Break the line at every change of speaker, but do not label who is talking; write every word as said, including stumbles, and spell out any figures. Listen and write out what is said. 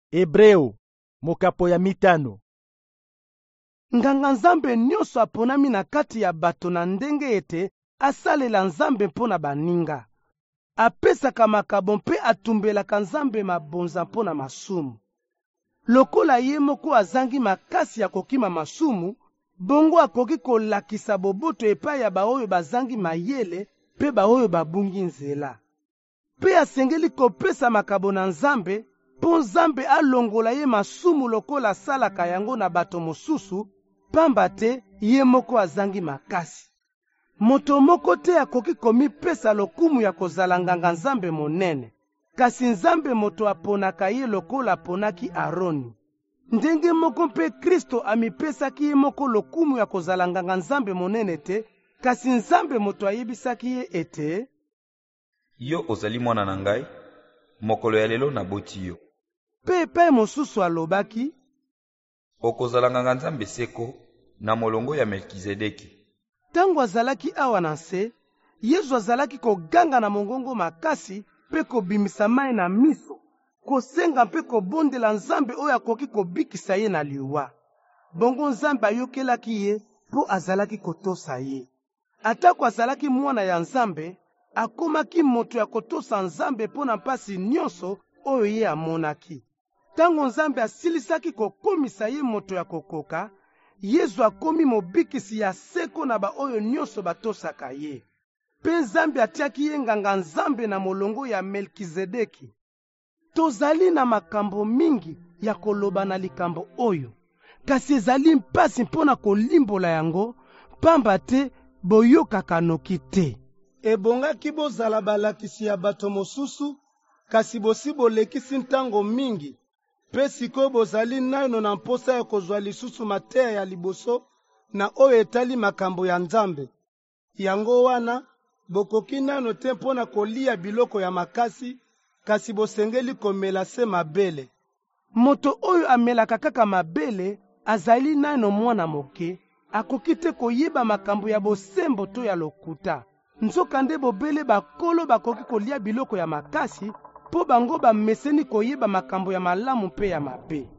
Hebreo, mokapo ya mitano.
Nganga nzambe nyonso aponami na kati ya bato na ndenge ete asalela nzambe mpona baninga. Apesaka makabo mpe atumbelaka nzambe mabonza mpona masumu. Lokola ye moko azangi makasi ya kokima masumu, bongo akoki kolakisa boboto epai ya baoyo bazangi mayele mpe baoyo babungi nzela. Pe asengeli kopesa makabo na nzambe, mpo nzambe alongola ye masumu lokola asalaka yango na bato mosusu, pamba te ye moko azangi makasi. Moto moko te akoki komipesa lokumu ya kozala nganga nzambe monene, kasi nzambe moto aponaka ye lokola aponaki Aroni. Ndenge moko mpe Kristo amipesaki ye moko lokumu ya kozala nganga nzambe monene te, kasi nzambe moto ayebisaki ye ete:
Yo ozali mwana na ngai, mokolo ya lelo naboti yo.
Pe epai mosusu alobaki:
Okozala nganga nzambe seko na molongo ya Melkizedeki.
Tango azalaki awa na se, Yesu azalaki koganga na mongongo makasi pe kobimisa mai na miso, kosenga mpe kobondela nzambe oyo akoki kobikisa ye na liwa. Bongo nzambe ayokelaki ye mpo azalaki kotosa ye. Atako azalaki mwana ya nzambe, akomaki moto ya kotosa nzambe mpo na mpasi nyonso oyo ye amonaki. Tango nzambe asilisaki kokomisa ye moto ya kokoka, Yesu akomi mobikisi ya seko na ba oyo nyonso batosaka ye. Pe nzambe atiaki ye nganga nzambe na molongo ya Melkizedeki. Tozali na makambo mingi ya koloba na likambo oyo, kasi ezali mpasi mpona kolimbola yango, pamba te boyokaka noki te. Ebongaki bozala balakisi ya bato mosusu, kasi bosi bolekisi ntango mingi. Pe sikoyo bozali nano na mposa ya kozwa lisusu mateya ya liboso na oyo etali makambo ya nzambe. Yango wana, bokoki nano te mpona kolia biloko ya makasi, kasi bosengeli komela se mabele. Moto oyo amelaka kaka mabele, azali nano mwana moke, akoki te koyeba makambo ya bosembo to ya lokuta. Nzoka nde bobele bakolo bakoki kolia biloko ya makasi, po bango bameseni koyeba makambo ya malamu mpe ya mabe.